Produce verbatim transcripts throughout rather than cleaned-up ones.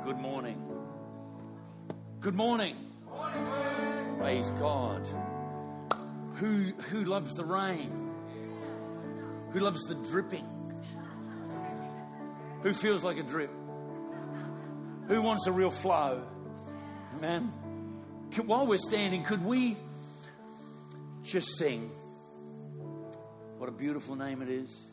Good morning. Good morning. Praise God. Who who loves the rain? Who loves the dripping? Who feels like a drip? Who wants a real flow? Amen. While we're standing, could we just sing? What a beautiful name it is.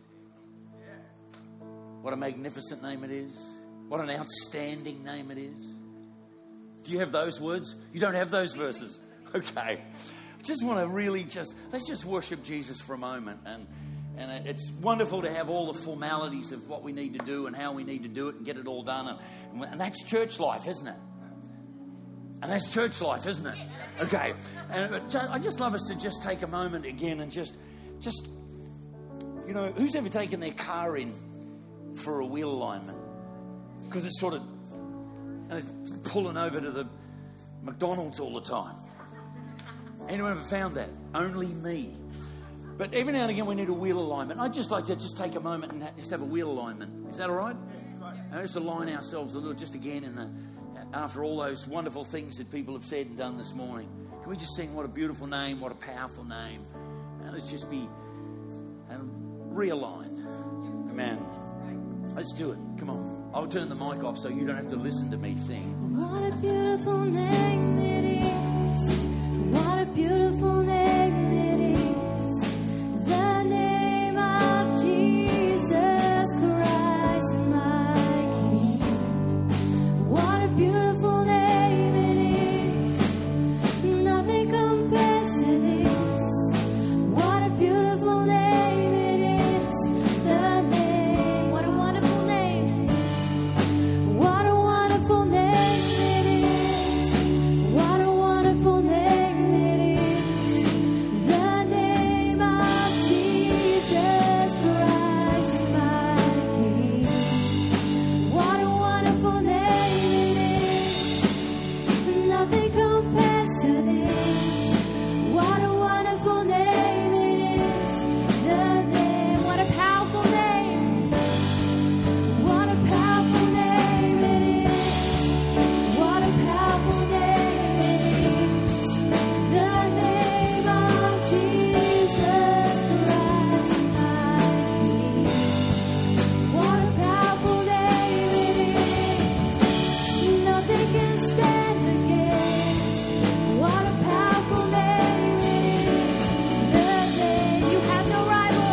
What a magnificent name it is. What an outstanding name it is. Do you have those words? You don't have those verses. Okay. I just want to really just, let's just worship Jesus for a moment. And and it's wonderful to have all the formalities of what we need to do and how we need to do it and get it all done. And, and that's church life, isn't it? And that's church life, isn't it? Okay. And I just love us to just take a moment again and just, just, you know, who's ever taken their car in for a wheel alignment? Because it's sort of, and it's pulling over to the McDonald's all the time. Anyone ever found that? Only me. But every now and again we need a wheel alignment. I'd just like to just take a moment and just have a wheel alignment. Is that all right? And just align ourselves a little, just again in the, after all those wonderful things that people have said and done this morning. Can we just sing what a beautiful name, what a powerful name. And let's just be and realign. Amen. Let's do it. Come on. I'll turn the mic off so you don't have to listen to me sing. What a beautiful name it is. What a beautiful name it is. The name of Jesus Christ, my King. What a beautiful name it is. Nothing compares to this. What a beautiful name it is. The name. What a wonderful name. What a wonderful name it is. What a wonderful name it is. The name of Jesus Christ, my King. What a wonderful name it is. Nothing compares to this. What a wonderful name it is. The name. What a powerful name. What a powerful name it is. What a powerful name it is. The name of Jesus Christ, my King. What a powerful name it is. Nothing can stand against. What a powerful name it is. The name. You have no rival.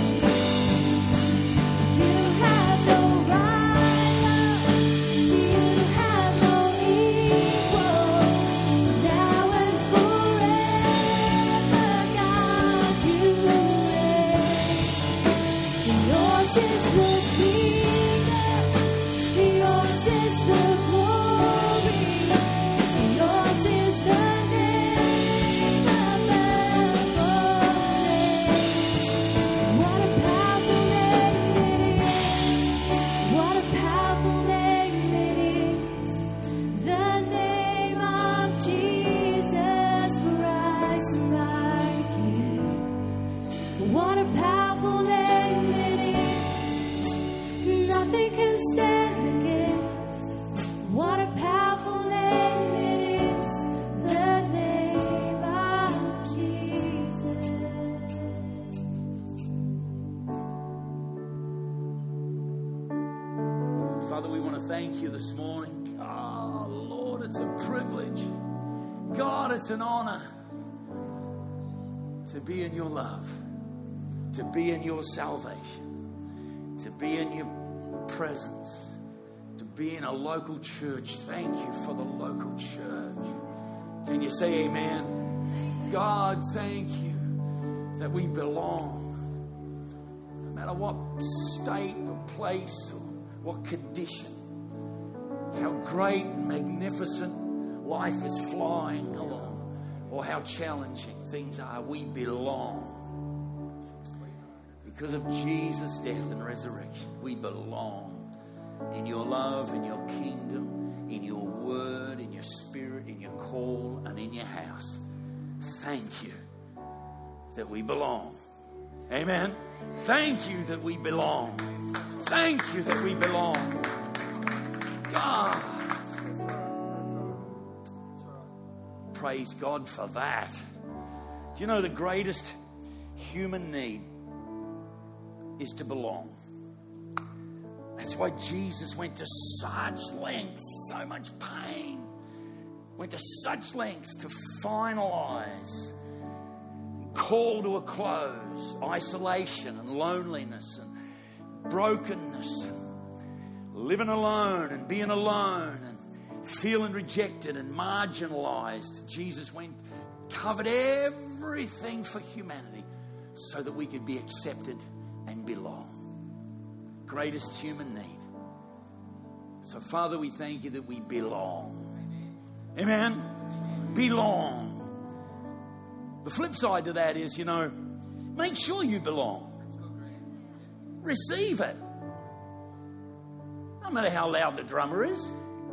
You have no rival. You have no equal. Now and forever, God, you reign. Yours is the kingdom. Yours is the glory. Yours is the name above all names. What a powerful name it is. What a powerful name it is. The name of Jesus Christ, my King. What a powerful name it is. Nothing can stand against. What a powerful name it is. The name of Jesus. Father, we want to thank you this morning. Oh, Lord, it's a privilege. God, it's an honor to be in your love, to be in your salvation, to be in your presence, to be in a local church. Thank you for the local church. Can you say amen? God, thank you that we belong. No matter what state or place or what condition, how great and magnificent life is flying along, or how challenging things are, we belong. Because of Jesus' death and resurrection, we belong in your love, in your kingdom, in your word, in your spirit, in your call, and in your house. Thank you that we belong. Amen. Thank you that we belong. Thank you that we belong. God, praise God for that. Do you know the greatest human need is to belong? That's why Jesus went to such lengths, so much pain, went to such lengths to finalize, call to a close, isolation and loneliness and brokenness and living alone and being alone and feeling rejected and marginalized. Jesus went, covered everything for humanity so that we could be accepted and belong. Greatest human need. So, Father, we thank you that we belong. Amen? Belong. The flip side to that is, you know, make sure you belong. Receive it. No matter how loud the drummer is.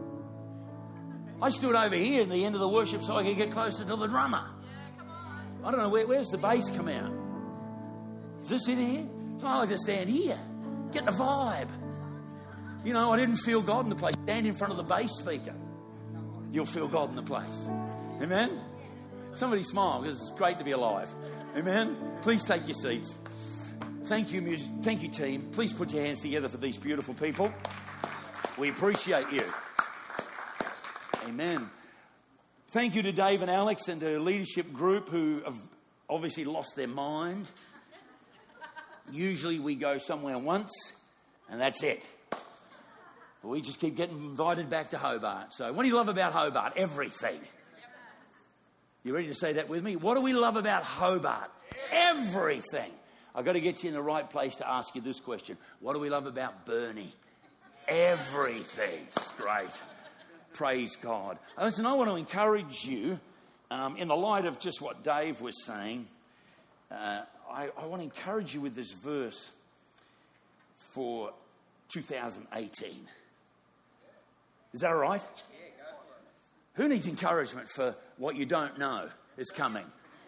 I stood over here at the end of the worship so I could get closer to the drummer. I don't know, where, where's the bass come out? Is this in here? So I like to stand here. Get the vibe. You know, I didn't feel God in the place. Stand in front of the bass speaker. You'll feel God in the place. Amen? Somebody smile, because it's great to be alive. Amen? Please take your seats. Thank you, music. Thank you, team. Please put your hands together for these beautiful people. We appreciate you. Amen. Thank you to Dave and Alex and the leadership group who have obviously lost their mind. Usually we go somewhere once and that's it. But we just keep getting invited back to Hobart. So what do you love about Hobart? Everything. You ready to say that with me? What do we love about Hobart? Everything. I've got to get you in the right place to ask you this question. What do we love about Burnie? Everything. Great. Praise God. Listen, I want to encourage you, um, in the light of just what Dave was saying, uh, I, I want to encourage you with this verse for two thousand eighteen. Is that all right? Who needs encouragement for what you don't know is coming?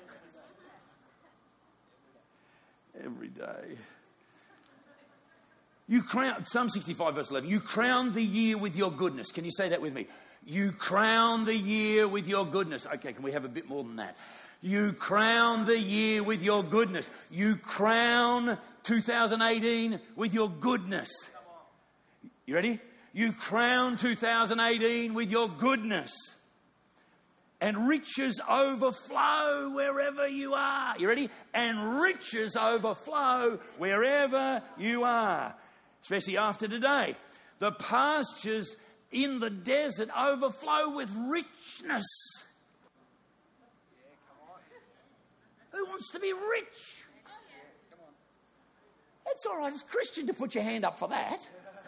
Every day. You crown, Psalm sixty-five verse eleven, you crown the year with your goodness. Can you say that with me? You crown the year with your goodness. Okay, can we have a bit more than that? You crown the year with your goodness. You crown two thousand eighteen with your goodness. You ready? You crown two thousand eighteen with your goodness. And riches overflow wherever you are. You ready? And riches overflow wherever you are. Especially after today. The pastures in the desert overflow with richness. Who wants to be rich? It's all right as a Christian to put your hand up for that.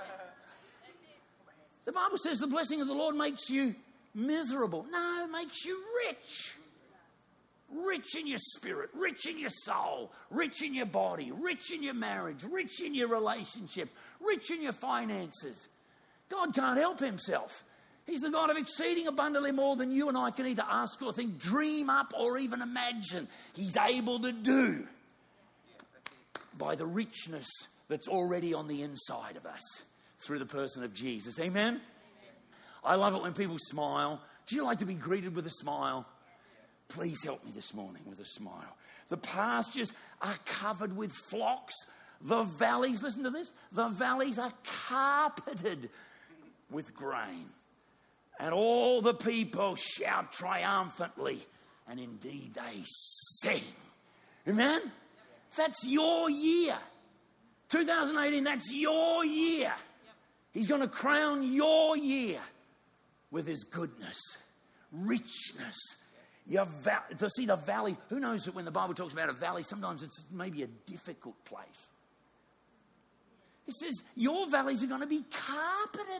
The Bible says the blessing of the Lord makes you miserable. No, it makes you rich. Rich in your spirit, rich in your soul, rich in your body, rich in your marriage, rich in your relationships, rich in your finances. God can't help himself. He's the God of exceeding abundantly more than you and I can either ask or think, dream up or even imagine. He's able to do by the richness that's already on the inside of us through the person of Jesus. Amen? Amen. I love it when people smile. Do you like to be greeted with a smile? Please help me this morning with a smile. The pastures are covered with flocks. The valleys, listen to this, the valleys are carpeted with grain. And all the people shout triumphantly. And indeed they sing. Amen? That's your year. two thousand eighteen, that's your year. He's going to crown your year with his goodness, richness. Your va- to see the valley, who knows that when the Bible talks about a valley, sometimes it's maybe a difficult place. It says your valleys are going to be carpeted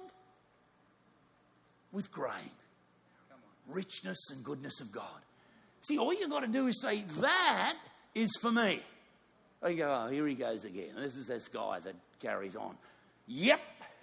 with grain, richness and goodness of God. See, all you've got to do is say, that is for me. Oh, you go, oh, here he goes again. This is this guy that carries on. Yep.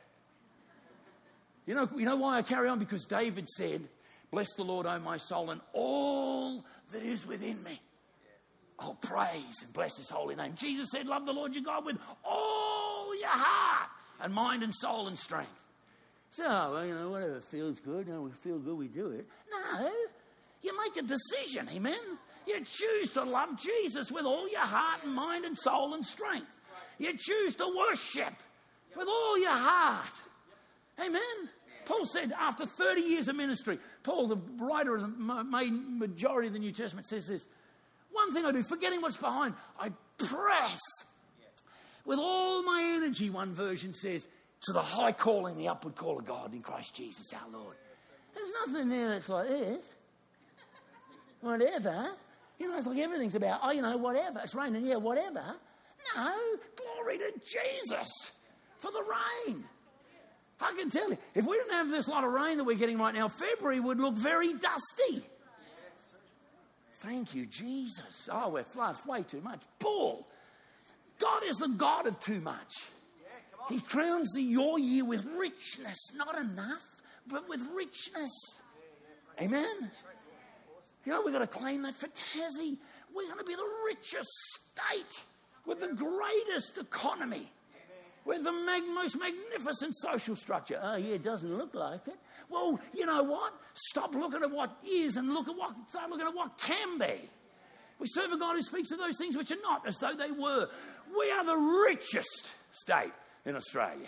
You know, you know why I carry on? Because David said, bless the Lord, O my soul, and all that is within me. I'll praise and bless his holy name. Jesus said, love the Lord your God with all your heart and mind and soul and strength. So, well, you know, whatever feels good, you know, we feel good, we do it. No, You make a decision, amen? You choose to love Jesus with all your heart and mind and soul and strength. You choose to worship with all your heart. Amen? Paul said after thirty years of ministry, Paul, the writer of the main majority of the New Testament, says this: one thing I do, forgetting what's behind, I press with all my energy, one version says, to the high calling, the upward call of God in Christ Jesus our Lord. There's nothing there that's like this. Whatever. You know, it's like everything's about, oh, you know, whatever. It's raining, yeah, whatever. No, glory to Jesus for the rain. I can tell you, if we didn't have this lot of rain that we're getting right now, February would look very dusty. Thank you, Jesus. Oh, we're flooded way too much. Paul, God is the God of too much. He crowns the, your year with richness. Not enough, but with richness. Amen? You know, we've got to claim that for Tassie. We're going to be the richest state with the greatest economy, with the mag- most magnificent social structure. Oh, yeah, it doesn't look like it. Well, you know what? Stop looking at what is and look at what, start looking at what can be. We serve a God who speaks of those things which are not as though they were. We are the richest state in Australia.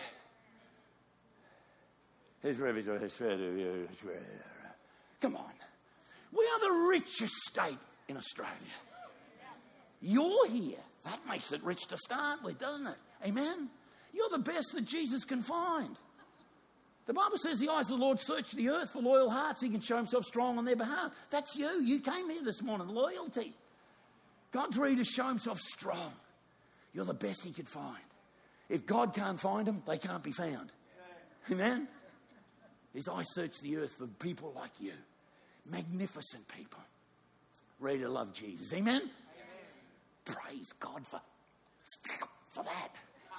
Come on. We are the richest state in Australia. You're here. That makes it rich to start with, doesn't it? Amen? You're the best that Jesus can find. The Bible says the eyes of the Lord search the earth for loyal hearts. He can show himself strong on their behalf. That's you. You came here this morning. Loyalty. God's ready to show himself strong. You're the best he could find. If God can't find them, they can't be found. Amen? His eyes search the earth for people like you. Magnificent people. Ready to love Jesus. Amen? Amen. Praise God for, for that.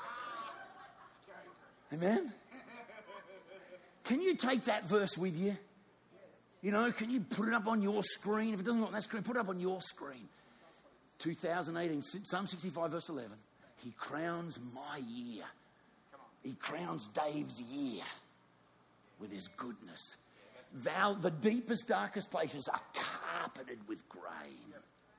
Amen? Can you take that verse with you? You know, can you put it up on your screen? If it doesn't look on that screen, put it up on your screen. two thousand eighteen, Psalm sixty-five, verse eleven. He crowns my year. He crowns Dave's year with his goodness. Thou, the deepest, darkest places are carpeted with grain.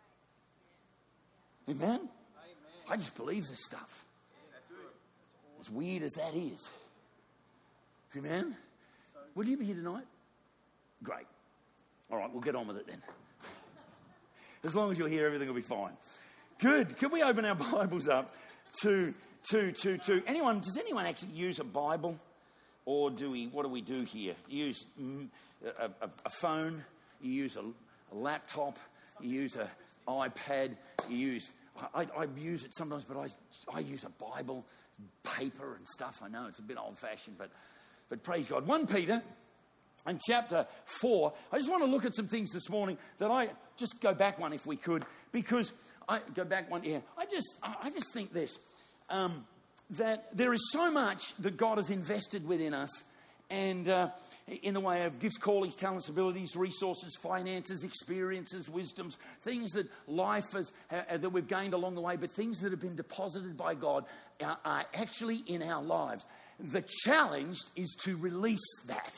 Amen? Amen. I just believe this stuff. As weird as that is. Amen? Will you be here tonight? Great. All right, we'll get on with it then. As long as you're here, everything will be fine. Good. Can we open our Bibles up to, to, to, to, anyone, does anyone actually use a Bible? Or do we, what do we do here? You use a, a, a phone, you use a, a laptop, you use an iPad, you use, I, I use it sometimes, but I, I use a Bible, paper and stuff. I know it's a bit old-fashioned, but, but praise God. First Peter, in chapter four, I just want to look at some things this morning that I, just go back one if we could, because, I go back one here. I just, I just think this, um, that there is so much that God has invested within us, and uh, in the way of gifts, callings, talents, abilities, resources, finances, experiences, wisdoms, things that life has, uh, that we've gained along the way, but things that have been deposited by God are, are actually in our lives. The challenge is to release that.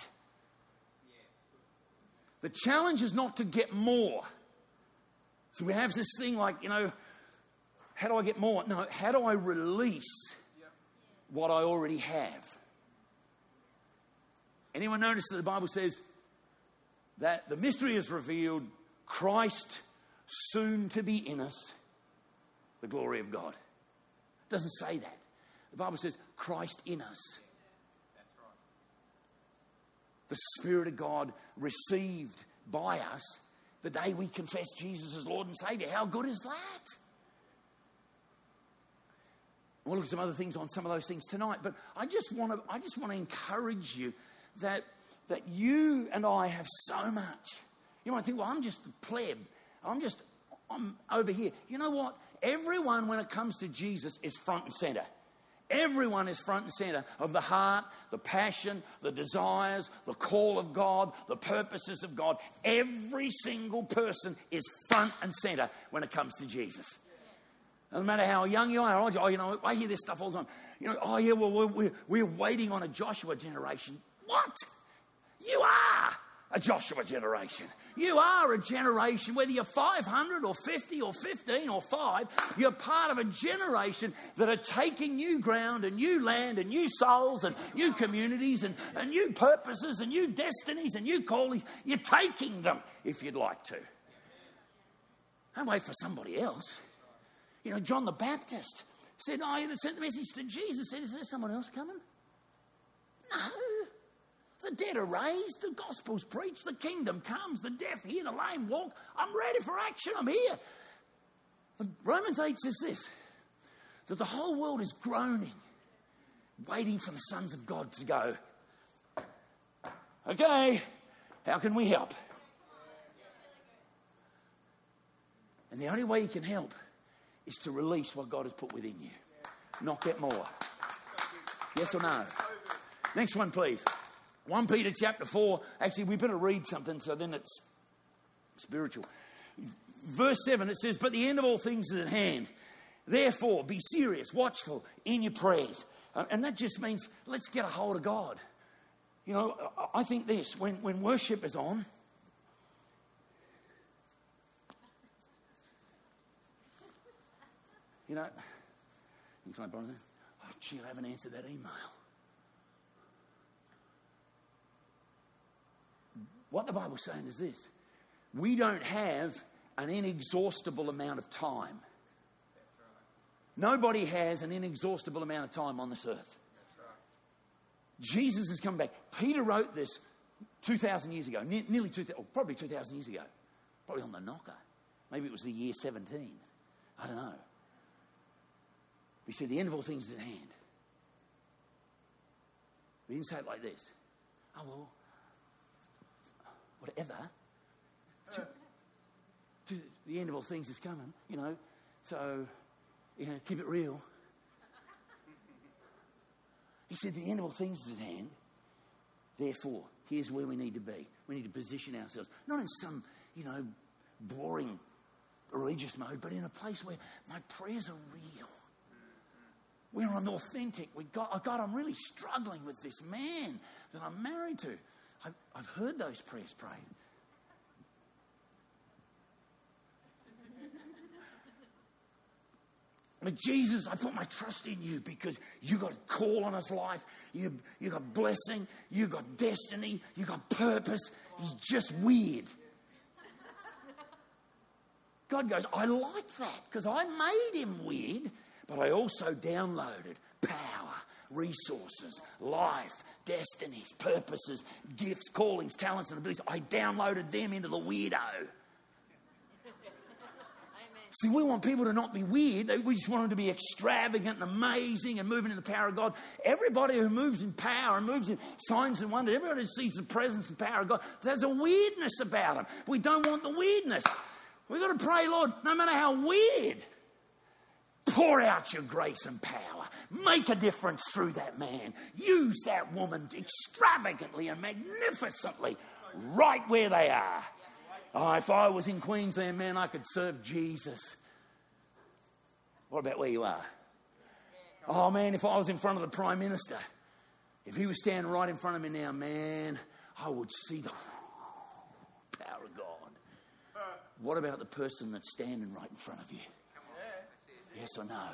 The challenge is not to get more. So we have this thing like, you know, how do I get more? No, how do I release what I already have? Anyone notice that the Bible says that the mystery is revealed, Christ soon to be in us, the glory of God? It doesn't say that. The Bible says Christ in us. That's right. The Spirit of God received by us the day we confess Jesus as Lord and Saviour. How good is that? We'll look at some other things on some of those things tonight, but I just want to I just want to encourage you that that you and I have so much. You might think, well, I'm just a pleb. I'm just I'm over here. You know what? Everyone, when it comes to Jesus, is front and center. Everyone is front and center of the heart, the passion, the desires, the call of God, the purposes of God. Every single person is front and center when it comes to Jesus. No matter how young you are, or old you are, you know, I hear this stuff all the time. You know, oh yeah, well, we're, we're waiting on a Joshua generation. What? You are. a Joshua generation. You are a generation, whether you're five hundred or fifty or fifteen or five, you're part of a generation that are taking new ground and new land and new souls and new communities and, and new purposes and new destinies and new callings. You're taking them if you'd like to. Don't wait for somebody else. You know, John the Baptist said, I oh, sent the message to Jesus. Said, is there someone else coming? No. The dead are raised, the gospel's preached, the kingdom comes, the deaf hear, the lame walk. I'm ready for action, I'm here. But Romans eight says this, that the whole world is groaning, waiting for the sons of God to go, okay, how can we help? And the only way you can help is to release what God has put within you, not get more. Yes or no? Next one, please. First Peter chapter four. Actually, we better read something so then it's spiritual. Verse seven, it says, but the end of all things is at hand. Therefore, be serious, watchful in your prayers. Uh, and that just means let's get a hold of God. You know, I think this, when, when worship is on, you know, you can I borrow that? Oh, gee, I haven't answered that email. What the Bible's saying is this. We don't have an inexhaustible amount of time. That's right. Nobody has an inexhaustible amount of time on this earth. That's right. Jesus has come back. Peter wrote this two thousand years ago, ne- nearly two thousand, or probably two thousand years ago. Probably on the knocker. Maybe it was the year seventeen. I don't know. He said, the end of all things is at hand. We didn't say it like this. Oh, well, whatever. To, to the end of all things is coming, you know. So, you know, keep it real. He said, the end of all things is at hand. Therefore, here's where we need to be. We need to position ourselves. Not in some, you know, boring religious mode, but in a place where my prayers are real. Where I'm authentic. We got, oh God, I'm really struggling with this man that I'm married to. I've, I've heard those prayers prayed. But Jesus, I put my trust in you because you got a call on his life. You, you got blessing. You got destiny. You got purpose. He's just weird. God goes, I like that because I made him weird, but I also downloaded power, resources, life, destinies, purposes, gifts, callings, talents, and abilities. I downloaded them into the weirdo. See, we want people to not be weird. We just want them to be extravagant and amazing and moving in the power of God. Everybody who moves in power and moves in signs and wonders, everybody who sees the presence and power of God, there's a weirdness about them. We don't want the weirdness. We've got to pray, Lord, no matter how weird, pour out your grace and power. Make a difference through that man. Use that woman extravagantly and magnificently right where they are. Oh, if I was in Queensland, man, I could serve Jesus. What about where you are? Oh, man, if I was in front of the Prime Minister, if he was standing right in front of me now, man, I would see the power of God. What about the person that's standing right in front of you? Yes or no?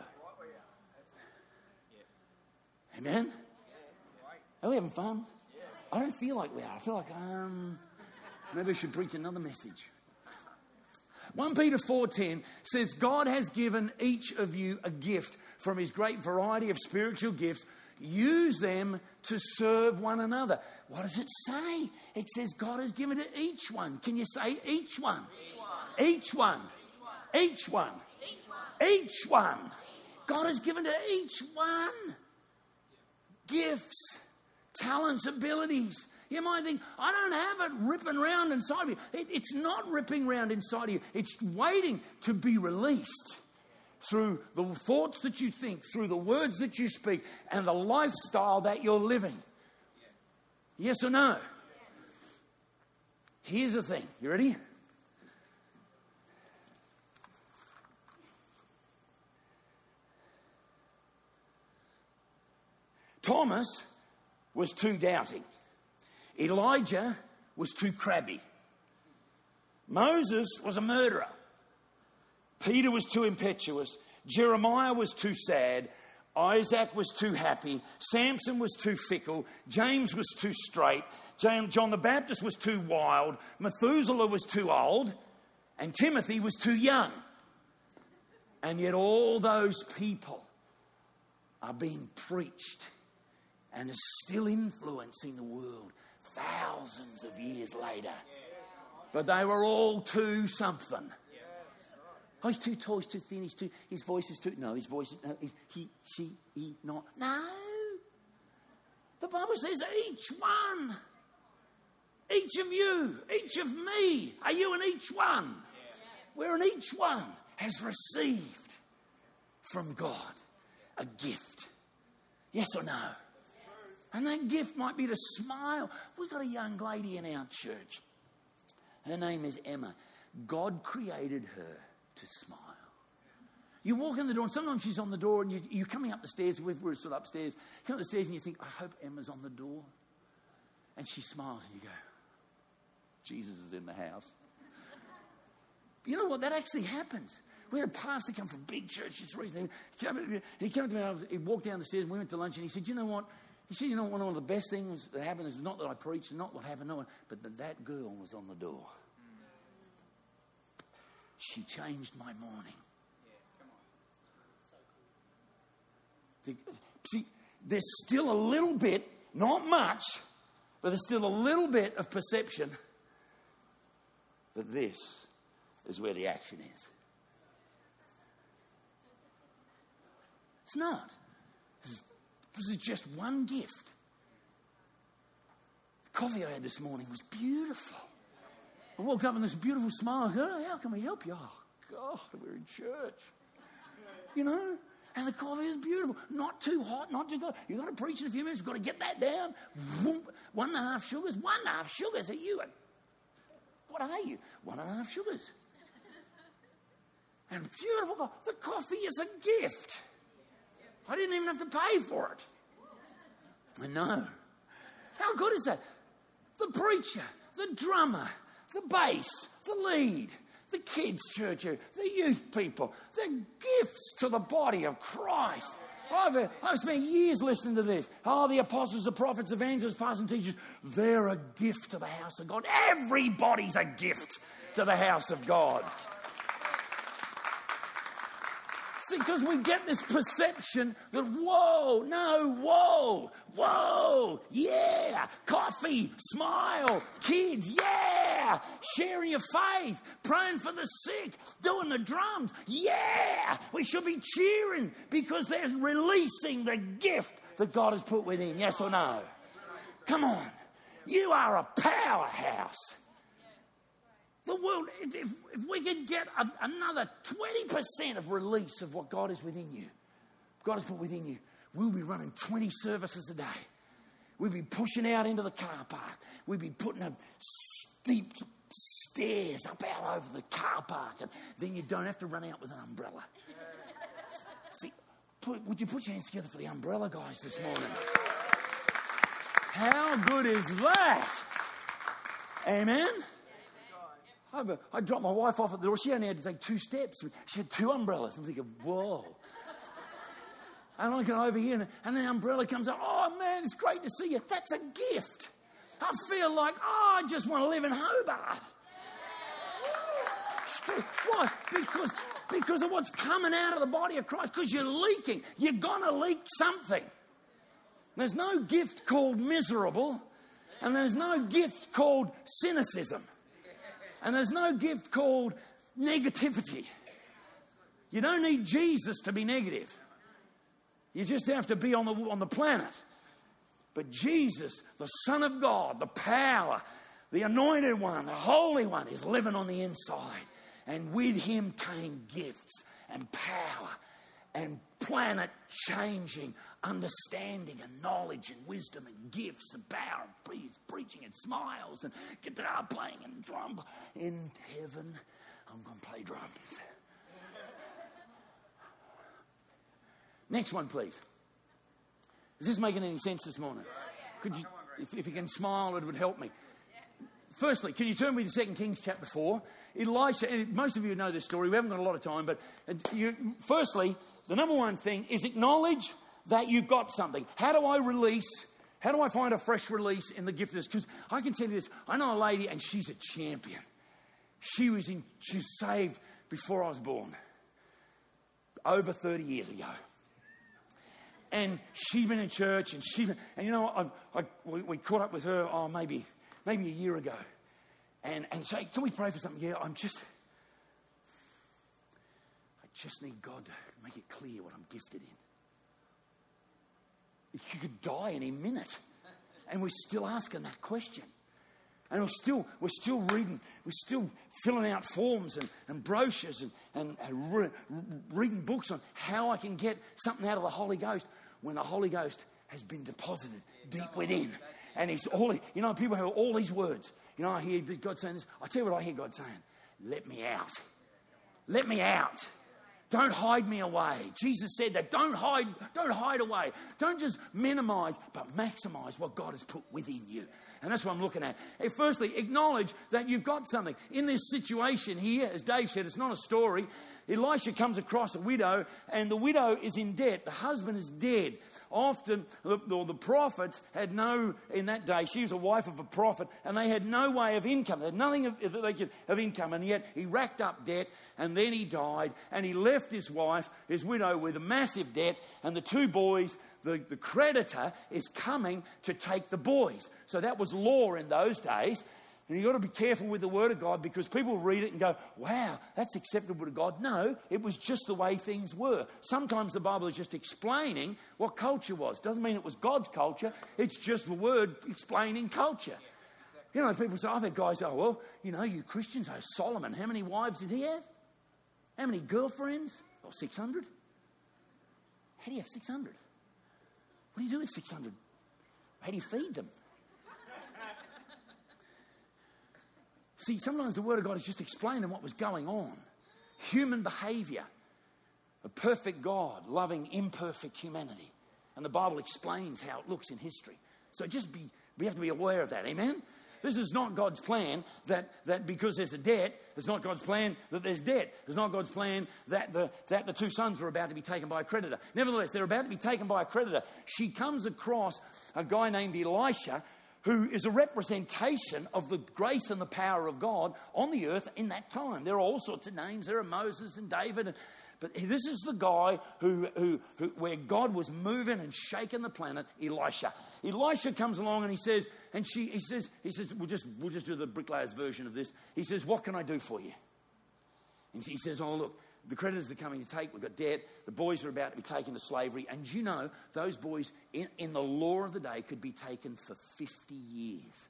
Amen? Are we having fun? I don't feel like we are. I feel like, um... maybe I should preach another message. First Peter four ten says, God has given each of you a gift from his great variety of spiritual gifts. Use them to serve one another. What does it say? It says God has given to each one. Can you say each one? Each one. Each one. Each one. God has given to each one gifts, talents, abilities. You might think, I don't have it ripping around inside of you. It, it's not ripping around inside of you. It's waiting to be released through the thoughts that you think, through the words that you speak, and the lifestyle that you're living. Yes or no? Here's the thing. You ready? Thomas was too doubting. Elijah was too crabby. Moses was a murderer. Peter was too impetuous. Jeremiah was too sad. Isaac was too happy. Samson was too fickle. James was too straight. John the Baptist was too wild. Methuselah was too old. And Timothy was too young. And yet all those people are being preached and is still influencing the world thousands of years later. But they were all too something. Oh, he's too tall, he's too thin, he's too, his voice is too, no, his voice is, no, he's, he, she, he, not. No. The Bible says each one, each of you, each of me, are you an each one? Where an each one has received from God a gift. Yes or no? And that gift might be to smile. We've got a young lady in our church. Her name is Emma. God created her to smile. You walk in the door, and sometimes she's on the door, and you, you're coming up the stairs. We're, we're sort of upstairs. You come up the stairs, and you think, I hope Emma's on the door. And she smiles, and you go, Jesus is in the house. You know what? That actually happens. We had a pastor come from a big church just recently. He came, he came to me, and he walked down the stairs, and we went to lunch, and he said, you know what? He said, you know, one of the best things that happened is not that I preached, not what happened, no one, but that that girl was on the door. She changed my morning. See, there's still a little bit, not much, but there's still a little bit of perception that this is where the action is. It's not. This is, this is just one gift. The coffee I had this morning was beautiful. I walked up and this beautiful smile. I said, oh, how can we help you? Oh, God, we're in church. You know? And the coffee is beautiful. Not too hot, not too cold. You've got to preach in a few minutes. You've got to get that down. One and a half sugars. One and a half sugars. Are you? What are you? One and a half sugars. And beautiful. The coffee is a gift. I didn't even have to pay for it. I know. How good is that? The preacher, the drummer, the bass, the lead, the kids' church, the youth people, they're gifts to the body of Christ. I've, I've spent years listening to this. Oh, the apostles, the prophets, evangelists, pastors and teachers, they're a gift to the house of God. Everybody's a gift to the house of God. See, because we get this perception that, whoa, no, whoa, whoa, yeah, coffee, smile, kids, yeah, sharing your faith, praying for the sick, doing the drums, yeah. We should be cheering because they're releasing the gift that God has put within, yes or no? Come on, you are a powerhouse. The world, if, if, if we could get a, another twenty percent of release of what God is within you, God has put within you, we'll be running twenty services a day. We'll be pushing out into the car park. We'll be putting up steep stairs up out over the car park, and then you don't have to run out with an umbrella. See, put, would you put your hands together for the umbrella guys this morning? How good is that? Amen? I dropped my wife off at the door. She only had to take two steps. She had two umbrellas. I'm thinking, whoa. And I go over here, and, and the umbrella comes up. Oh, man, it's great to see you. That's a gift. I feel like, oh, I just want to live in Hobart. Why? Because, because of what's coming out of the body of Christ. Because you're leaking. You're going to leak something. There's no gift called miserable, and there's no gift called cynicism. And there's no gift called negativity. You don't need Jesus to be negative. You just have to be on the, on the planet. But Jesus, the Son of God, the power, the anointed one, the Holy One, is living on the inside. And with him came gifts and power and planet-changing understanding and knowledge and wisdom and gifts and power and preaching and smiles and guitar playing and drum. In heaven, I'm going to play drums. Next one, please. Is this making any sense this morning? Could you, if, if you can smile, it would help me. firstly, can you turn with me to Second Kings chapter four? Elisha, and most of you know this story. We haven't got a lot of time, but you, firstly, the number one thing is acknowledge that you've got something. How do I release? How do I find a fresh release in the gift of this? Because I can tell you this. I know a lady, and she's a champion. She was in. She was saved before I was born, over thirty years ago. And she's been in church, and she, and you know, I, I, we, we caught up with her, oh, maybe, maybe a year ago, and and say, can we pray for something? Yeah, I'm just, I just need God to make it clear what I'm gifted in. You could die any minute, and we're still asking that question, and we're still, we're still reading, we're still filling out forms and, and brochures and and, and re, reading books on how I can get something out of the Holy Ghost. When the Holy Ghost has been deposited deep within. And he's all, you know, people have all these words. You know, I hear God saying this. I tell you what I hear God saying. Let me out. Let me out. Don't hide me away. Jesus said that. Don't hide, don't hide away. Don't just minimize, but maximize what God has put within you. And that's what I'm looking at. Hey, firstly, acknowledge that you've got something. In this situation here, as Dave said, it's not a story. Elisha comes across a widow, and the widow is in debt. The husband is dead. Often, the, the, the prophets had no, in that day, she was a wife of a prophet, and they had no way of income. They had nothing of, they could, of income, and yet he racked up debt, and then he died, and he left his wife, his widow, with a massive debt, and the two boys. The, the creditor is coming to take the boys. So that was law in those days. And you've got to be careful with the Word of God, because people read it and go, wow, that's acceptable to God. No, it was just the way things were. Sometimes the Bible is just explaining what culture was. Doesn't mean it was God's culture. It's just the Word explaining culture. You know, people say, I've had guys say, oh, well, you know, you Christians, oh, Solomon, how many wives did he have? How many girlfriends? Oh, six hundred. How do you have six hundred? What do you do with six hundred? How do you feed them? See, sometimes the Word of God is just explaining what was going on. Human behavior. A perfect God loving imperfect humanity. And the Bible explains how it looks in history. So just be, we have to be aware of that. Amen? This is not God's plan that, that because there's a debt, it's not God's plan that there's debt. It's not God's plan that the, that the two sons are about to be taken by a creditor. Nevertheless, they're about to be taken by a creditor. She comes across a guy named Elisha, who is a representation of the grace and the power of God on the earth in that time. There are all sorts of names. There are Moses and David. And, but this is the guy who, who, who, where God was moving and shaking the planet, Elisha. Elisha comes along and he says, and she, he says, he says, we'll just, we'll just do the bricklayer's version of this. He says, what can I do for you? And he says, oh, look, the creditors are coming to take, we've got debt, the boys are about to be taken to slavery, and you know, those boys, in, in the law of the day, could be taken for fifty years.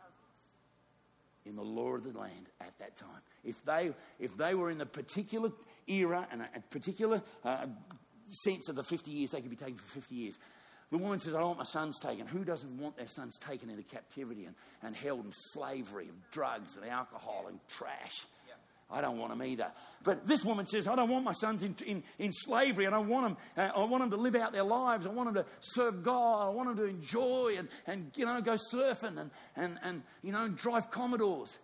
In the law of the land at that time. If they if they were in the particular era and a, a particular uh, sense of the fifty years, they could be taken for fifty years. The woman says, I don't want my sons taken. Who doesn't want their sons taken into captivity and, and held in slavery of drugs and alcohol and trash? I don't want them either. But this woman says, I don't want my sons in, in, in slavery. I don't want them, uh, I want them to live out their lives. I want them to serve God. I want them to enjoy and, and you know, go surfing and, and, and, you know, drive Commodores.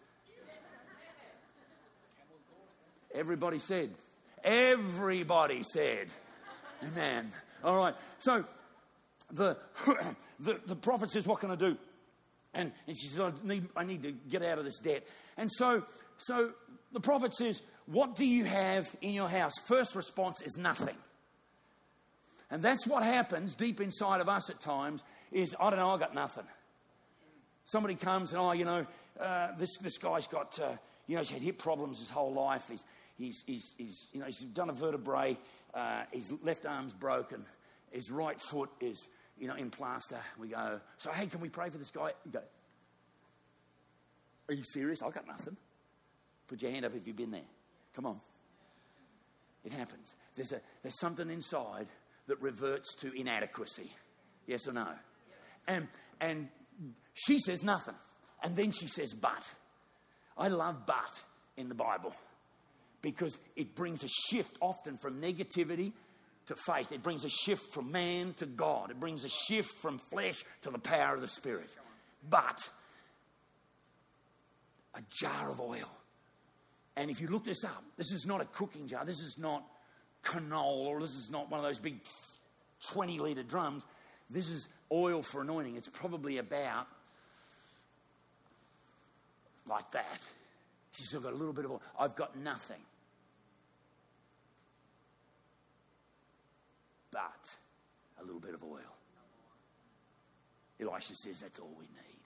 Everybody said. Everybody said. Amen. All right. So the, the, the prophet says, what can I do? And, and she says, I need, I need to get out of this debt. And so, so the prophet says, what do you have in your house? First response is nothing. And that's what happens deep inside of us at times is, I don't know, I got nothing. Somebody comes and, oh, you know, uh, this this guy's got, uh, you know, he's had hip problems his whole life. He's, he's, he's, he's you know, he's done a vertebrae. Uh, his left arm's broken. His right foot is, you know, in plaster. We go, so, hey, can we pray for this guy? You go, are you serious? I've got nothing. Put your hand up if you've been there. Come on. It happens. There's a there's something inside that reverts to inadequacy. Yes or no? And and she says nothing. And then she says but. I love but in the Bible because it brings a shift often from negativity to faith. It brings a shift from man to God. It brings a shift from flesh to the power of the Spirit. But a jar of oil. And if you look this up, this is not a cooking jar. This is not canola, or this is not one of those big twenty litre drums. This is oil for anointing. It's probably about like that. She's still got a little bit of oil. I've got nothing. But a little bit of oil. Elisha says that's all we need.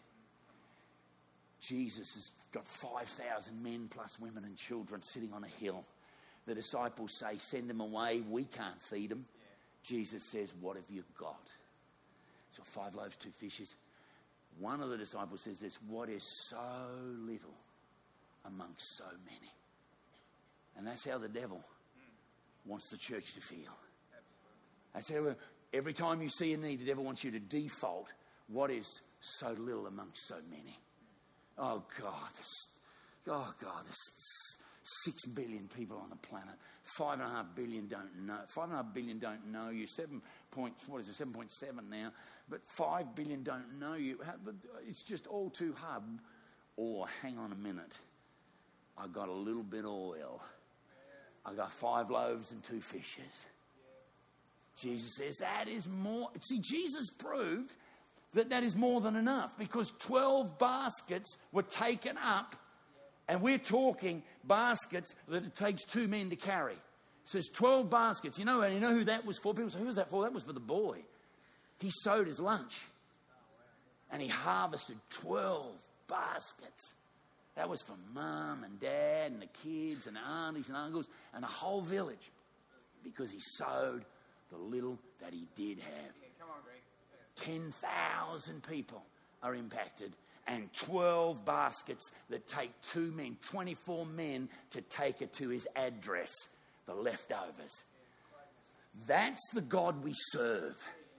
Jesus has got five thousand men plus women and children sitting on a hill. The disciples say, send them away. We can't feed them. Yeah. Jesus says, what have you got? So five loaves, two fishes. One of the disciples says this, what is so little amongst so many? And that's how the devil wants the church to feel. That's how every time you see a need, the devil wants you to default what is so little amongst so many. Oh God, this, oh God, there's six billion people on the planet. Five and a half billion don't know. Five and a half billion don't know you. Seven point, what is it? Seven point seven now. But five billion don't know you. It's just all too hard. Or hang on a minute. I got a little bit of oil. I got five loaves and two fishes. Jesus says that is more. See, Jesus proved that that is more than enough, because twelve baskets were taken up, and we're talking baskets that it takes two men to carry. It says twelve baskets. You know, and you know who that was for? People say, who was that for? That was for the boy. He sowed his lunch, and he harvested twelve baskets. That was for mum and dad and the kids and the aunties and uncles and the whole village, because he sowed the little that he did have. Come on, Greg. ten thousand people are impacted, and twelve baskets that take two men, twenty-four men to take it to his address, the leftovers. That's the God we serve,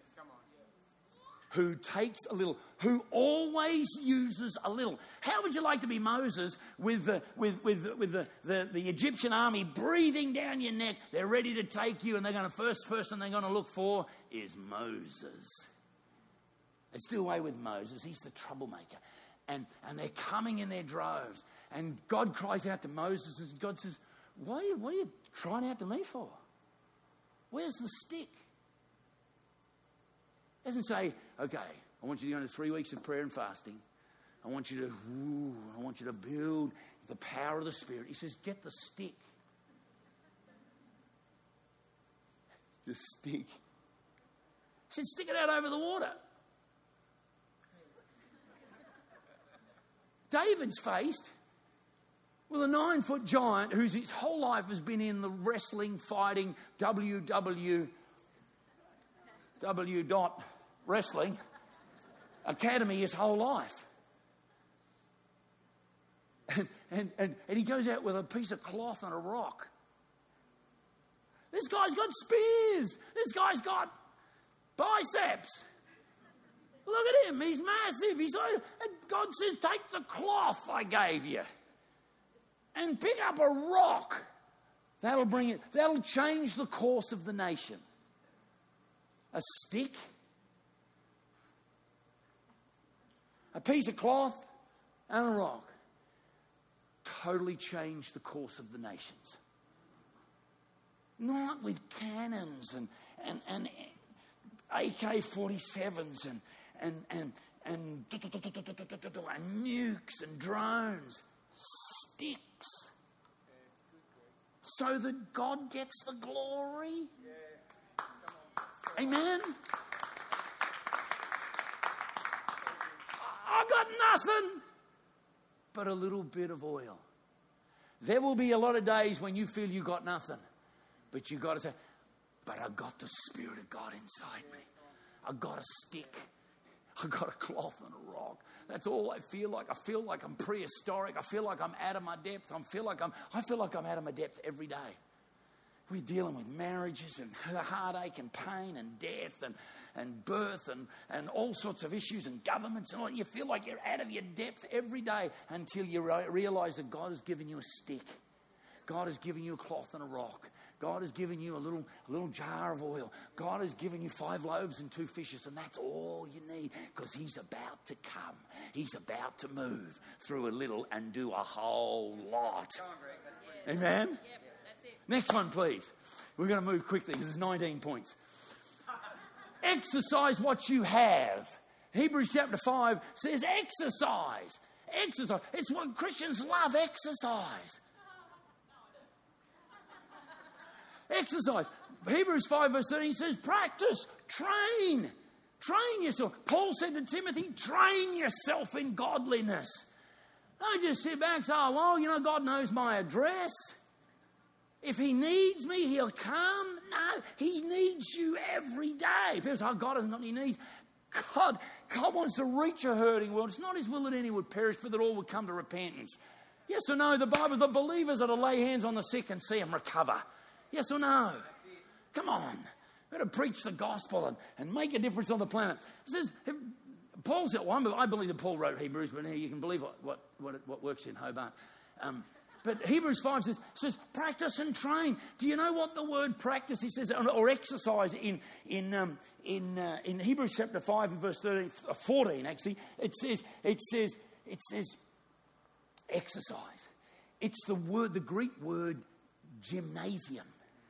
who takes a little, who always uses a little. How would you like to be Moses with the, with, with, with the, the, the Egyptian army breathing down your neck? They're ready to take you, and they're going to, first person they're going to look for is Moses. It's still away with Moses. He's the troublemaker. And, and they're coming in their droves. And God cries out to Moses, and God says, what are you, what are you crying out to me for? Where's the stick? He doesn't say, okay, I want you to go into three weeks of prayer and fasting. I want you to, ooh, I want you to build the power of the Spirit. He says, get the stick. The stick. He said, stick it out over the water. David's faced with a nine-foot giant whose his whole life has been in the wrestling, fighting, W W W dot wrestling academy his whole life. And, and, and, and he goes out with a piece of cloth and a rock. This guy's got spears. This guy's got biceps. Look at him. He's massive. He's, and God says, take the cloth I gave you and pick up a rock. That'll bring it. That'll change the course of the nation. A stick, a piece of cloth, and a rock totally changed the course of the nations. Not with cannons and and, and A K forty-sevens and and and and, and nukes and drones. Sticks. So that God gets the glory. Amen. I got nothing but a little bit of oil. There will be a lot of days when you feel you got nothing, but you got to say, but I got the Spirit of God inside me. I got a stick. I got a cloth and a rock. That's all I feel like. I feel like I'm prehistoric. I feel like I'm out of my depth. I feel like I'm. I feel like I'm out of my depth every day. We're dealing with marriages and heartache and pain and death and, and birth and, and all sorts of issues and governments and all. You feel like you're out of your depth every day until you re- realise that God has given you a stick. God has given you a cloth and a rock. God has given you a little, a little jar of oil. God has given you five loaves and two fishes, and that's all you need, because he's about to come. He's about to move through a little and do a whole lot. Amen? Yep, that's it. Next one, please. We're going to move quickly. This is nineteen points. Exercise what you have. Hebrews chapter five says exercise. Exercise. It's what Christians love, exercise. Exercise. Hebrews five verse thirteen says practice, train. Train yourself. Paul said to Timothy, train yourself in godliness. Don't just sit back and say, oh, well, you know, God knows my address. If he needs me, he'll come. No, he needs you every day. People say, oh, God hasn't got any needs. God, God wants to reach a hurting world. It's not his will that any would perish, but that all would come to repentance. Yes or no? The Bible, the believers are to lay hands on the sick and see them recover. Yes or no? Come on. We've got to preach the gospel and, and make a difference on the planet. It says, Paul said, well, I believe that Paul wrote Hebrews, but you can believe what, what, what, what works in Hobart. Um, but Hebrews five says, says, practice and train. Do you know what the word practice, he says, or exercise in in um, in uh, in Hebrews chapter five and verse thirteen, fourteen actually, it says, it says, it says, exercise. It's the word, the Greek word gymnasium.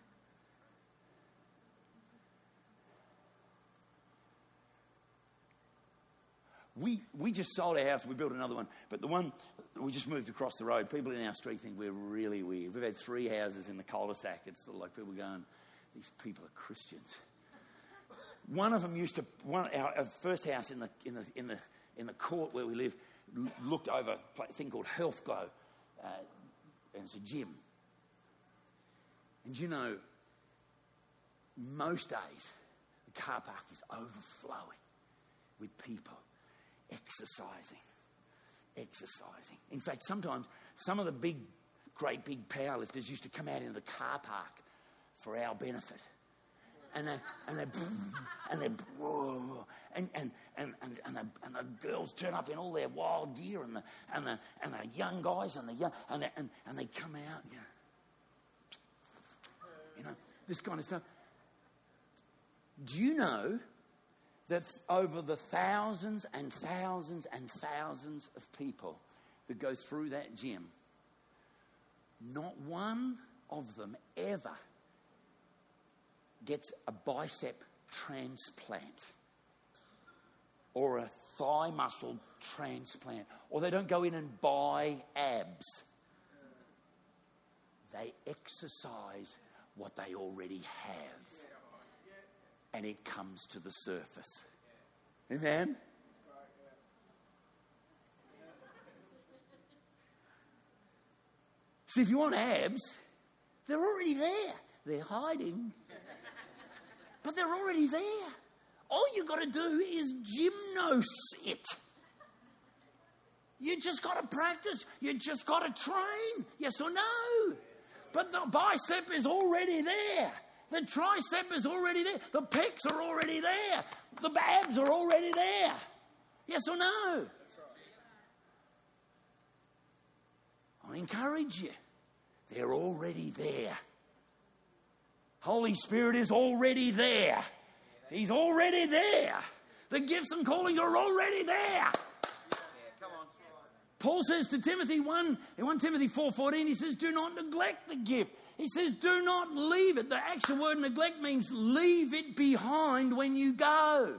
We we just sold our house. We built another one. But the one we just moved across the road, people in our street think we're really weird. We've had three houses in the cul-de-sac. It's sort of like people going, these people are Christians. One of them used to, one our, our first house in the in the in the in the court where we live, looked over a thing called Health Glow, uh, and it's a gym. And you know, most days the car park is overflowing with people. Exercising, exercising. In fact, sometimes some of the big, great big powerlifters used to come out into the car park for our benefit, and they and they and they and and and and, and, the, and the girls turn up in all their wild gear, and the and the and the young guys and the young and they, and and they come out, you know, you know, this kind of stuff. Do you know that over the thousands and thousands and thousands of people that go through that gym, not one of them ever gets a bicep transplant or a thigh muscle transplant, or they don't go in and buy abs. They exercise what they already have. And it comes to the surface. Amen? See, if you want abs, they're already there. They're hiding. But they're already there. All you've got to do is gymnos it. You just got to practice. You just got to train. Yes or no? But the bicep is already there. The tricep is already there. The pecs are already there. The abs are already there. Yes or no? I encourage you. They're already there. Holy Spirit is already there. He's already there. The gifts and callings are already there. Paul says to Timothy one, in First Timothy four fourteen, he says, do not neglect the gift. He says, do not leave it. The actual word neglect means leave it behind when you go.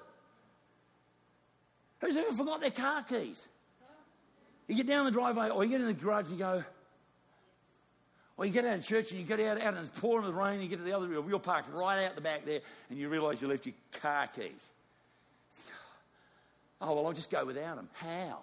Who's ever forgot their car keys? You get down the driveway, or you get in the garage and you go, or you get out of church and you get out, out and it's pouring with rain, and you get to the other wheel, you're parked right out the back there, and you realise you left your car keys. Oh, well, I'll just go without them. How?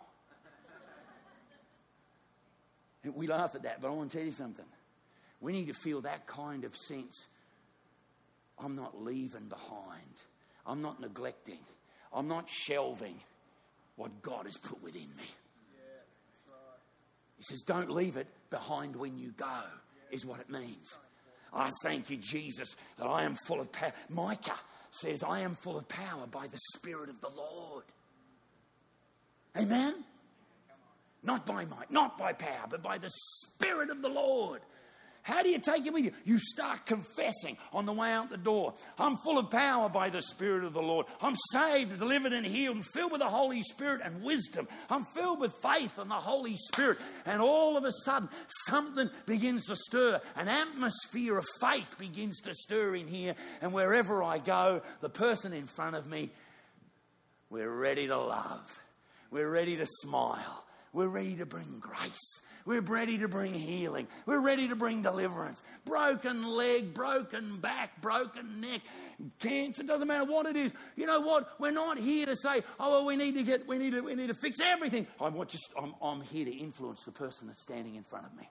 We laugh at that, but I want to tell you something. We need to feel that kind of sense. I'm not leaving behind. I'm not neglecting. I'm not shelving what God has put within me. Yeah, that's right. He says, don't leave it behind when you go, is what it means. I thank you, Jesus, that I am full of power. Micah says, I am full of power by the Spirit of the Lord. Amen? Not by might, not by power, but by the Spirit of the Lord. How do you take it with you? You start confessing on the way out the door. I'm full of power by the Spirit of the Lord. I'm saved, delivered and healed and filled with the Holy Spirit and wisdom. I'm filled with faith and the Holy Spirit. And all of a sudden, something begins to stir. An atmosphere of faith begins to stir in here. And wherever I go, the person in front of me, we're ready to love. We're ready to smile. We're ready to bring grace. We're ready to bring healing. We're ready to bring deliverance. Broken leg, broken back, broken neck, cancer, doesn't matter what it is. You know what? We're not here to say, oh, well, we need to get, we need to, we need to fix everything. I'm not just, I'm, I'm here to influence the person that's standing in front of me.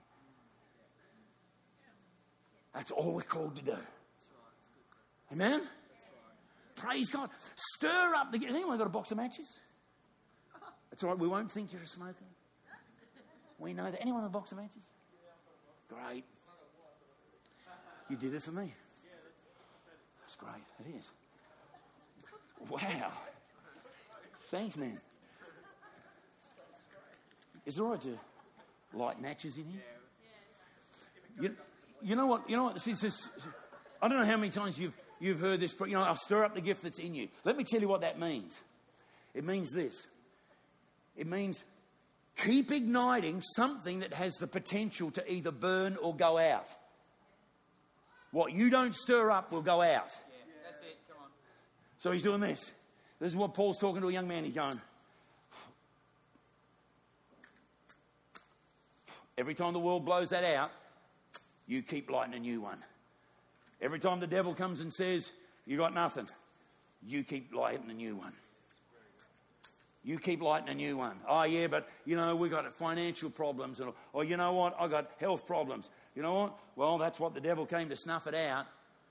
That's all we're called to do. Amen? Praise God. Stir up the, has anyone got a box of matches? That's all right. We won't think you're a smoker. We know that. Anyone with a box of matches? Great. You did it for me. That's great. It is. Wow. Thanks, man. Is it all right to light matches in here? You, you know what? You know what? This is just, I don't know how many times you've you've heard this. You know, I'll stir up the gift that's in you. Let me tell you what that means. It means this. It means keep igniting something that has the potential to either burn or go out. What you don't stir up will go out. Yeah, that's it. Come on. So he's doing this. This is what Paul's talking to a young man. He's going, every time the world blows that out, you keep lighting a new one. Every time the devil comes and says, you got nothing, you keep lighting a new one. You keep lighting a new one. Oh, yeah, but, you know, we got financial problems. Or, or, you know what, I got health problems. You know what? Well, that's what the devil came to snuff it out.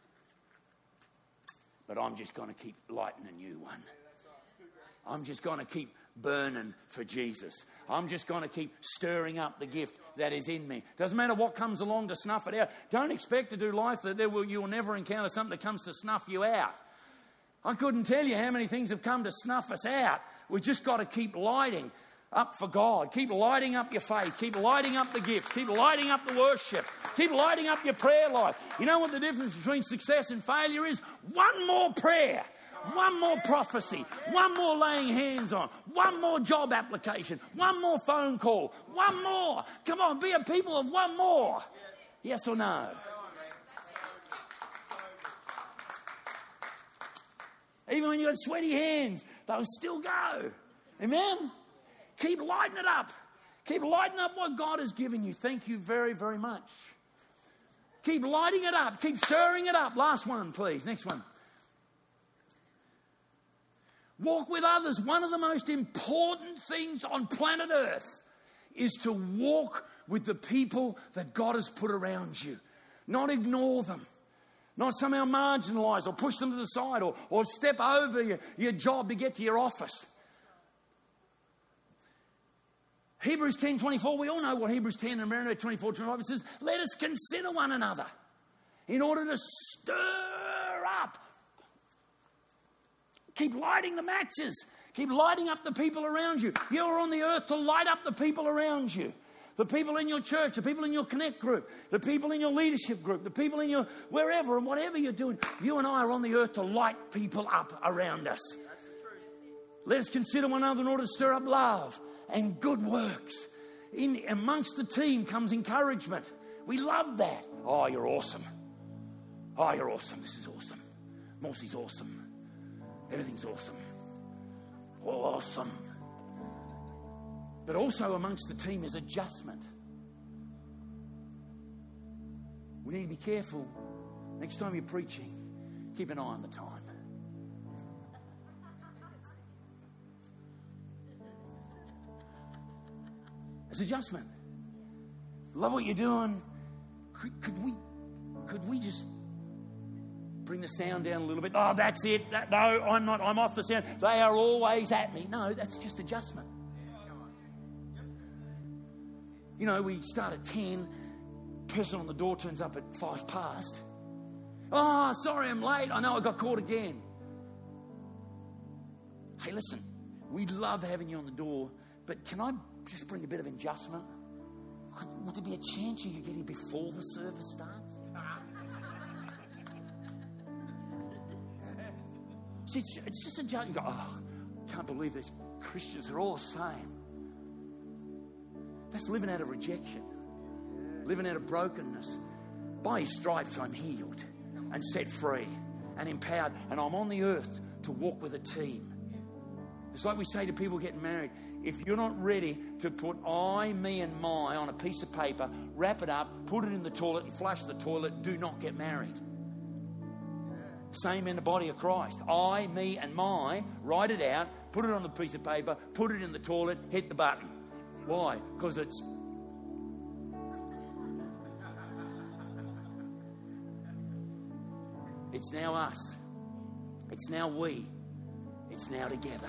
But I'm just going to keep lighting a new one. I'm just going to keep burning for Jesus. I'm just going to keep stirring up the gift that is in me. Doesn't matter what comes along to snuff it out. Don't expect to do life that there will, you will never encounter something that comes to snuff you out. I couldn't tell you how many things have come to snuff us out. We've just got to keep lighting up for God. Keep lighting up your faith. Keep lighting up the gifts. Keep lighting up the worship. Keep lighting up your prayer life. You know what the difference between success and failure is? One more prayer. One more prophecy. One more laying hands on. One more job application. One more phone call. One more. Come on, be a people of one more. Yes or no? Even when you've got sweaty hands, they'll still go. Amen? Keep lighting it up. Keep lighting up what God has given you. Thank you very, very much. Keep lighting it up. Keep stirring it up. Last one, please. Next one. Walk with others. One of the most important things on planet Earth is to walk with the people that God has put around you. Not ignore them. Not somehow marginalise or push them to the side or, or step over your, your job to get to your office. Hebrews ten twenty-four, we all know what Hebrews ten and Marinate twenty-four twenty-five, it says, let us consider one another in order to stir up. Keep lighting the matches. Keep lighting up the people around you. You're on the earth to light up the people around you. The people in your church, the people in your connect group, the people in your leadership group, the people in your wherever and whatever you're doing. You and I are on the earth to light people up around us. Let us consider one another in order to stir up love and good works. In amongst the team comes encouragement. We love that. Oh, you're awesome. Oh, you're awesome. This is awesome. Morsy's awesome. Everything's awesome. Awesome. But also amongst the team is adjustment. We need to be careful. Next time you're preaching, keep an eye on the time. It's adjustment. Love what you're doing. Could, could we could we just bring the sound down a little bit? Oh, that's it. That, no, I'm not. I'm off the sound. They are always at me. No, that's just adjustment. You know, we start at ten, person on the door turns up at five past. Oh, sorry, I'm late. I know I got caught again. Hey, listen, we love having you on the door, but can I just bring a bit of adjustment? Would there be a chance you could get here before the service starts? See, it's, it's just a joke. You go, oh, I can't believe these Christians are all the same. That's living out of rejection, living out of brokenness. By his stripes, I'm healed and set free and empowered, and I'm on the earth to walk with a team. It's like we say to people getting married, if you're not ready to put I, me, and my on a piece of paper, wrap it up, put it in the toilet, and flush the toilet, do not get married. Same in the body of Christ. I, me, and my, write it out, put it on the piece of paper, put it in the toilet, hit the button. Why? Because it's It's now us. It's now we. It's now together.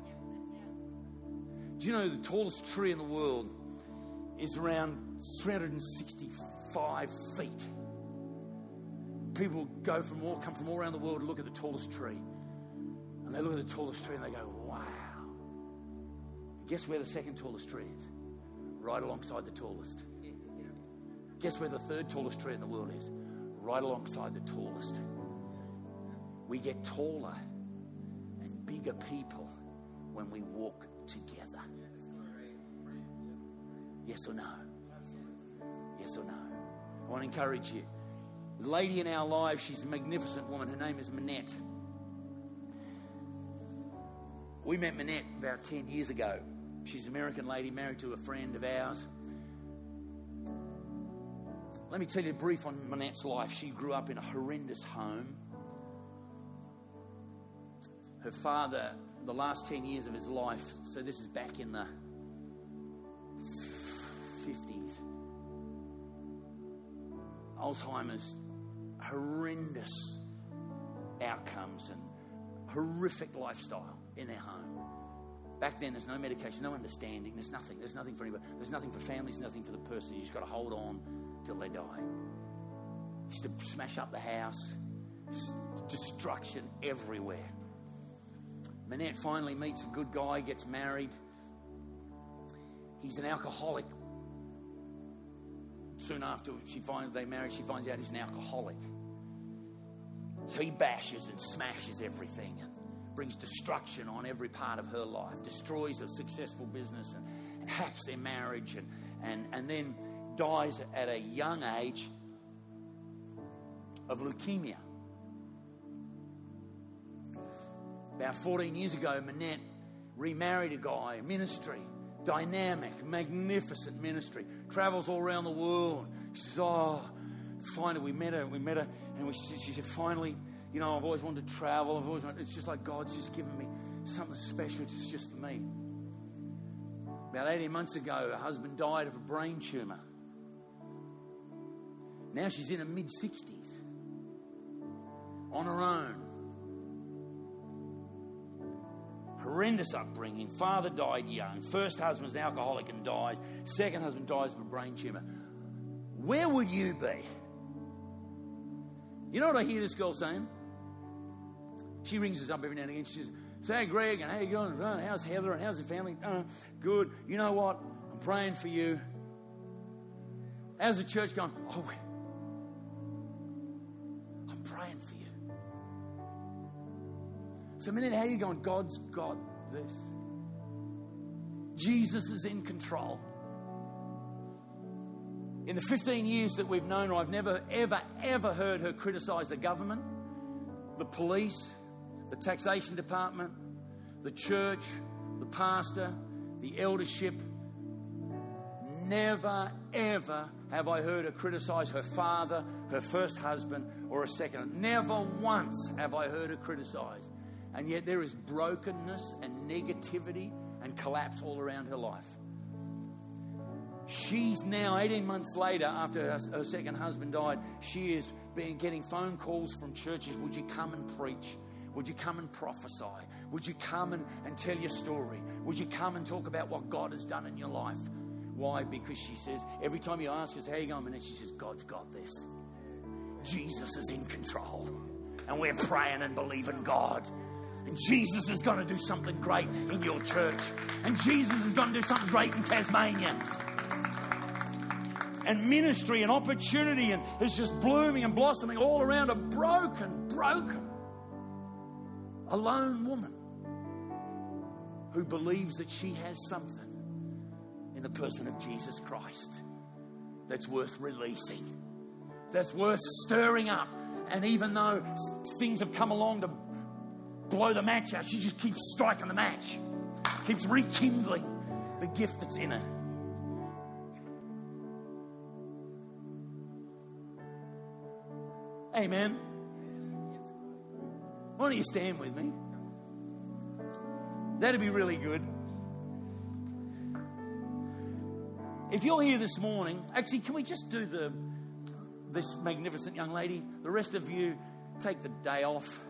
Do you know the tallest tree in the world is around three hundred sixty-five feet? People go from all, come from all around the world to look at the tallest tree. And they look at the tallest tree and they go, wow. Guess where the second tallest tree is? Right alongside the tallest. Guess where the third tallest tree in the world is? Right alongside the tallest. We get taller and bigger people when we walk together. Yes or no? Yes or no? I want to encourage you. The lady in our lives, she's a magnificent woman. Her name is Manette. We met Manette about ten years ago. She's an American lady married to a friend of ours. Let me tell you a brief on Manette's life. She grew up in a horrendous home. Her father, the last ten years of his life, so this is back in the fifties, Alzheimer's, horrendous outcomes and horrific lifestyle in their home. Back then, there's no medication, no understanding, there's nothing. There's nothing for anybody. There's nothing for families, nothing for the person. You just got to hold on till they die. Used to smash up the house, destruction everywhere. Manette finally meets a good guy, gets married. He's an alcoholic. Soon after she finds they married, she finds out he's an alcoholic. So he bashes and smashes everything and brings destruction on every part of her life, destroys a successful business and, and hacks their marriage and, and, and then dies at a young age of leukemia. About fourteen years ago, Manette remarried a guy, a ministry, dynamic, magnificent ministry, travels all around the world. She says, oh, finally we met her, we met her, and we, she said, finally, you know, I've always wanted to travel. I've always wanted, it's just like God's just given me something special. It's just for me. About eighteen months ago, her husband died of a brain tumour. Now she's in her mid-sixties, on her own. Horrendous upbringing. Father died young. First husband's an alcoholic and dies. Second husband dies of a brain tumour. Where would you be? You know what I hear this girl saying? She rings us up every now and again. She says, say, hey, Greg, and how you going? Oh, how's Heather and how's the family? Oh, good. You know what? I'm praying for you. How's the church going? Oh, I'm praying for you. So, a minute, how are you going? God's got this. Jesus is in control. In the fifteen years that we've known her, I've never, ever, ever heard her criticize the government, the police, the taxation department, the church, the pastor, the eldership. Never, ever have I heard her criticize her father, her first husband, or a second. Never once have I heard her criticize. And yet there is brokenness and negativity and collapse all around her life. She's now, eighteen months later, after her, her second husband died, she has been getting phone calls from churches. Would you come and preach? Would you come and prophesy? Would you come and, and tell your story? Would you come and talk about what God has done in your life? Why? Because she says, every time you ask us, how you going? And she says, God's got this. Jesus is in control. And we're praying and believing God. And Jesus is going to do something great in your church. And Jesus is going to do something great in Tasmania. and ministry and opportunity and is just blooming and blossoming all around a broken, broken, alone woman who believes that she has something in the person of Jesus Christ that's worth releasing, that's worth stirring up. And even though things have come along to blow the match out, she just keeps striking the match, keeps rekindling the gift that's in her. Amen. Why don't you stand with me? That'd be really good. If you're here this morning, actually, can we just do the this magnificent young lady? The rest of you, take the day off.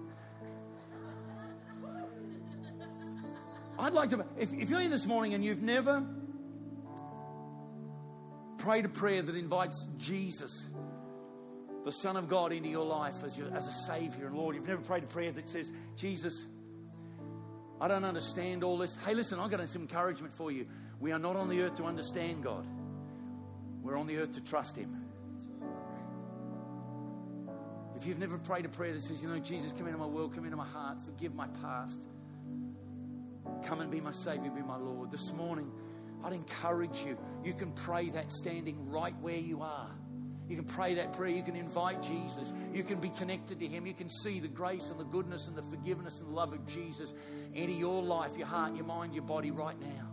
I'd like to, if, if you're here this morning and you've never prayed a prayer that invites Jesus, the Son of God, into your life as, your, as a Savior and Lord, you've never prayed a prayer that says, Jesus, I don't understand all this. Hey, listen, I've got some encouragement for you. We are not on the earth to understand God. We're on the earth to trust Him. If you've never prayed a prayer that says, you know, Jesus, come into my world, come into my heart, forgive my past, come and be my Savior, be my Lord. This morning, I'd encourage you. You can pray that standing right where you are. You can pray that prayer. You can invite Jesus. You can be connected to Him. You can see the grace and the goodness and the forgiveness and the love of Jesus into your life, your heart, your mind, your body right now.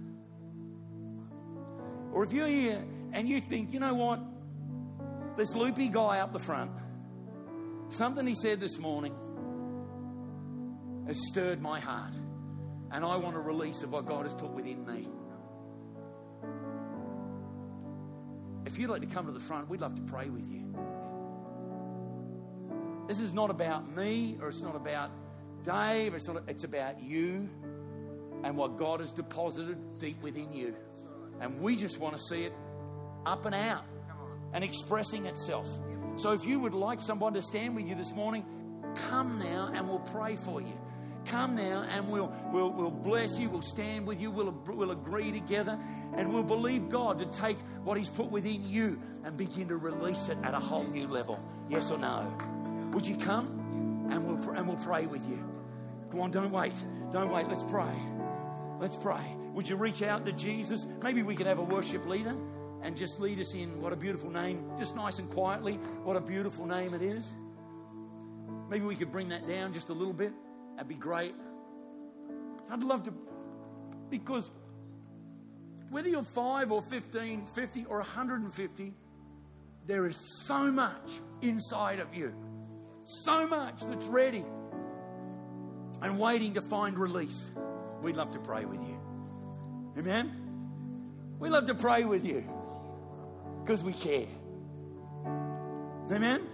Or if you're here and you think, you know what, this loopy guy up the front, something he said this morning has stirred my heart, and I want a release of what God has put within me. If you'd like to come to the front, we'd love to pray with you. This is not about me, or it's not about Dave, it's, not, it's about you and what God has deposited deep within you. And we just want to see it up and out and expressing itself. So if you would like someone to stand with you this morning, come now and we'll pray for you. Come now and we'll we'll we'll bless you. We'll stand with you. We'll we'll agree together, and we'll believe God to take what He's put within you and begin to release it at a whole new level. Yes or no? Would you come and we'll and we'll pray with you? Come on, don't wait, don't wait. Let's pray. Let's pray. Would you reach out to Jesus? Maybe we could have a worship leader and just lead us in. What a beautiful name, just nice and quietly. What a beautiful name it is. Maybe we could bring that down just a little bit. That'd be great. I'd love to, because whether you're five or fifteen, fifty or one hundred fifty, there is so much inside of you. So much that's ready and waiting to find release. We'd love to pray with you. Amen? We love to pray with you because we care. Amen?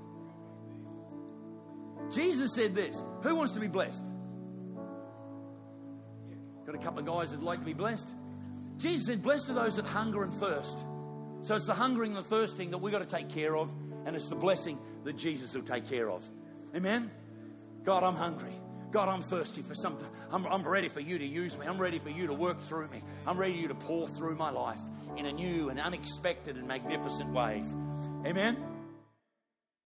Jesus said this. Who wants to be blessed? Got a couple of guys that'd like to be blessed. Jesus said, blessed are those that hunger and thirst. So it's the hungering and the thirsting that we've got to take care of, and it's the blessing that Jesus will take care of. Amen? God, I'm hungry. God, I'm thirsty for something. I'm, I'm ready for you to use me. I'm ready for you to work through me. I'm ready for you to pour through my life in a new and unexpected and magnificent ways. Amen?